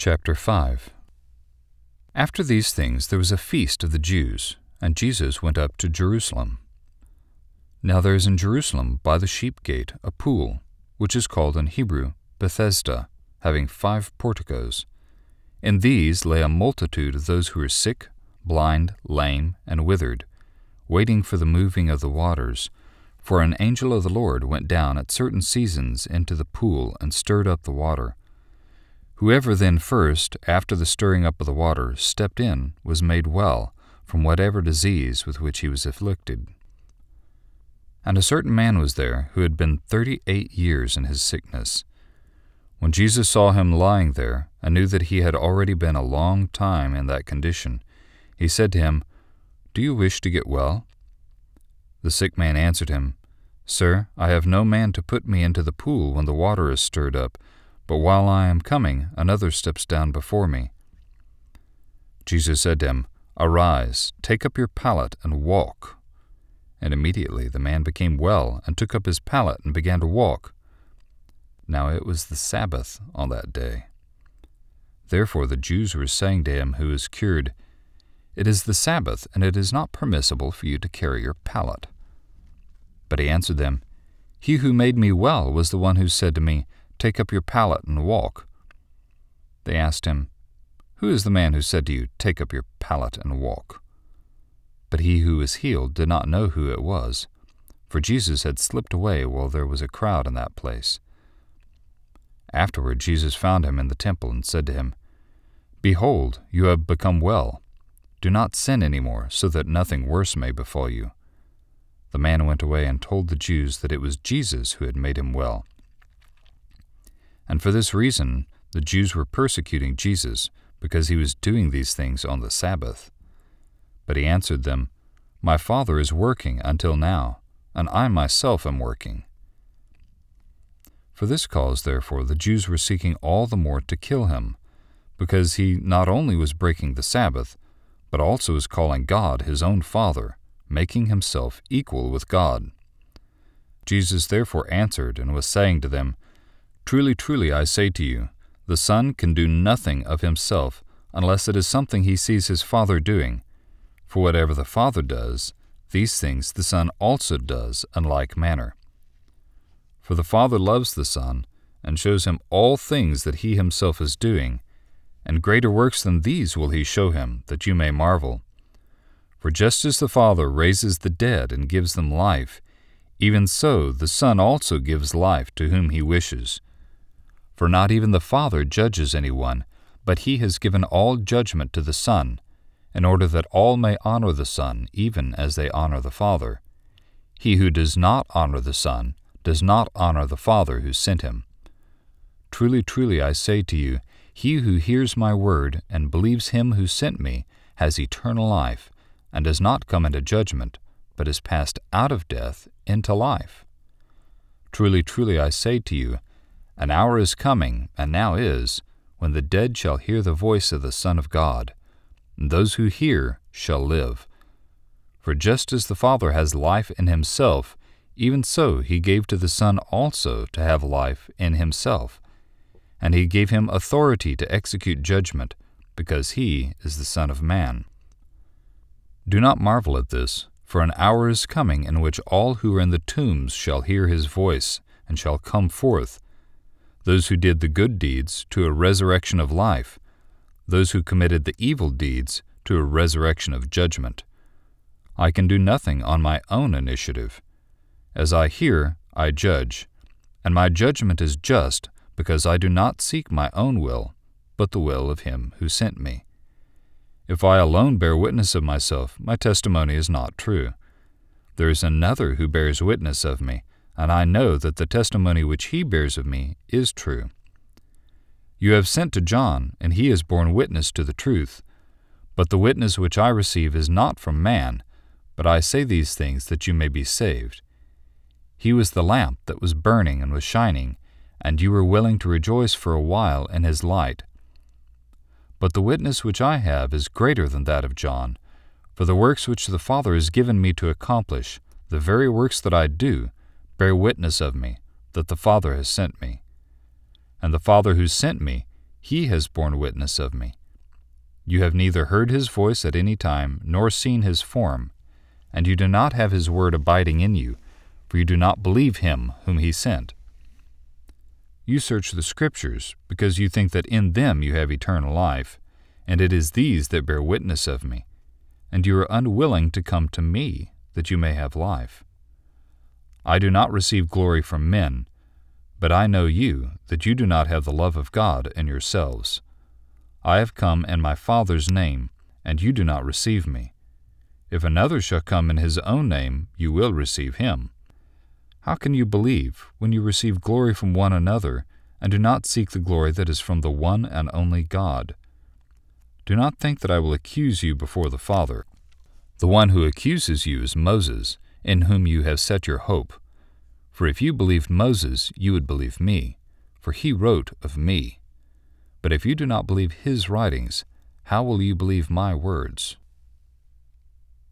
Chapter 5. After these things there was a feast of the Jews, and Jesus went up to Jerusalem. Now there is in Jerusalem by the sheep gate a pool, which is called in Hebrew Bethesda, having 5 porticos. In these lay a multitude of those who were sick, blind, lame, and withered, waiting for the moving of the waters. For an angel of the Lord went down at certain seasons into the pool and stirred up the water. Whoever then first, after the stirring up of the water, stepped in was made well from whatever disease with which he was afflicted. And a certain man was there who had been 38 years in his sickness. When Jesus saw him lying there, and knew that he had already been a long time in that condition, he said to him, "Do you wish to get well?" The sick man answered him, "Sir, I have no man to put me into the pool when the water is stirred up, but while I am coming, another steps down before me." Jesus said to him, "Arise, take up your pallet and walk." And immediately the man became well and took up his pallet and began to walk. Now it was the Sabbath on that day. Therefore the Jews were saying to him who was cured, "It is the Sabbath, and it is not permissible for you to carry your pallet." But he answered them, "He who made me well was the one who said to me, 'Take up your pallet and walk.'" They asked him, "Who is the man who said to you, 'Take up your pallet and walk'?" But he who was healed did not know who it was, for Jesus had slipped away while there was a crowd in that place. Afterward Jesus found him in the temple and said to him, "Behold, you have become well. Do not sin any more, so that nothing worse may befall you." The man went away and told the Jews that it was Jesus who had made him well. And for this reason the Jews were persecuting Jesus, because he was doing these things on the Sabbath. But he answered them, "My Father is working until now, and I myself am working." For this cause, therefore, the Jews were seeking all the more to kill him, because he not only was breaking the Sabbath, but also was calling God his own Father, making himself equal with God. Jesus therefore answered and was saying to them, "Truly, truly, I say to you, the Son can do nothing of himself unless it is something he sees his Father doing. For whatever the Father does, these things the Son also does in like manner. For the Father loves the Son, and shows him all things that he himself is doing, and greater works than these will he show him, that you may marvel. For just as the Father raises the dead and gives them life, even so the Son also gives life to whom he wishes. For not even the Father judges anyone, but he has given all judgment to the Son, in order that all may honor the Son, even as they honor the Father. He who does not honor the Son does not honor the Father who sent him. Truly, truly, I say to you, he who hears my word and believes him who sent me has eternal life, and does not come into judgment, but is passed out of death into life. Truly, truly, I say to you, an hour is coming, and now is, when the dead shall hear the voice of the Son of God, and those who hear shall live. For just as the Father has life in himself, even so he gave to the Son also to have life in himself. And he gave him authority to execute judgment, because he is the Son of Man. Do not marvel at this, for an hour is coming in which all who are in the tombs shall hear his voice, and shall come forth, those who did the good deeds to a resurrection of life, those who committed the evil deeds to a resurrection of judgment. I can do nothing on my own initiative. As I hear, I judge, and my judgment is just, because I do not seek my own will, but the will of him who sent me. If I alone bear witness of myself, my testimony is not true. There is another who bears witness of me, and I know that the testimony which he bears of me is true. You have sent to John, and he has borne witness to the truth. But the witness which I receive is not from man, but I say these things that you may be saved. He was the lamp that was burning and was shining, and you were willing to rejoice for a while in his light. But the witness which I have is greater than that of John, for the works which the Father has given me to accomplish, the very works that I do, bear witness of me, that the Father has sent me. And the Father who sent me, He has borne witness of me. You have neither heard his voice at any time, nor seen his form, and you do not have his word abiding in you, for you do not believe him whom he sent. You search the Scriptures, because you think that in them you have eternal life, and it is these that bear witness of me, and you are unwilling to come to me, that you may have life. I do not receive glory from men, but I know you, that you do not have the love of God in yourselves. I have come in my Father's name, and you do not receive me. If another shall come in his own name, you will receive him. How can you believe, when you receive glory from one another, and do not seek the glory that is from the one and only God? Do not think that I will accuse you before the Father. The one who accuses you is Moses, in whom you have set your hope. For if you believed Moses, you would believe me, for he wrote of me. But if you do not believe his writings, how will you believe my words?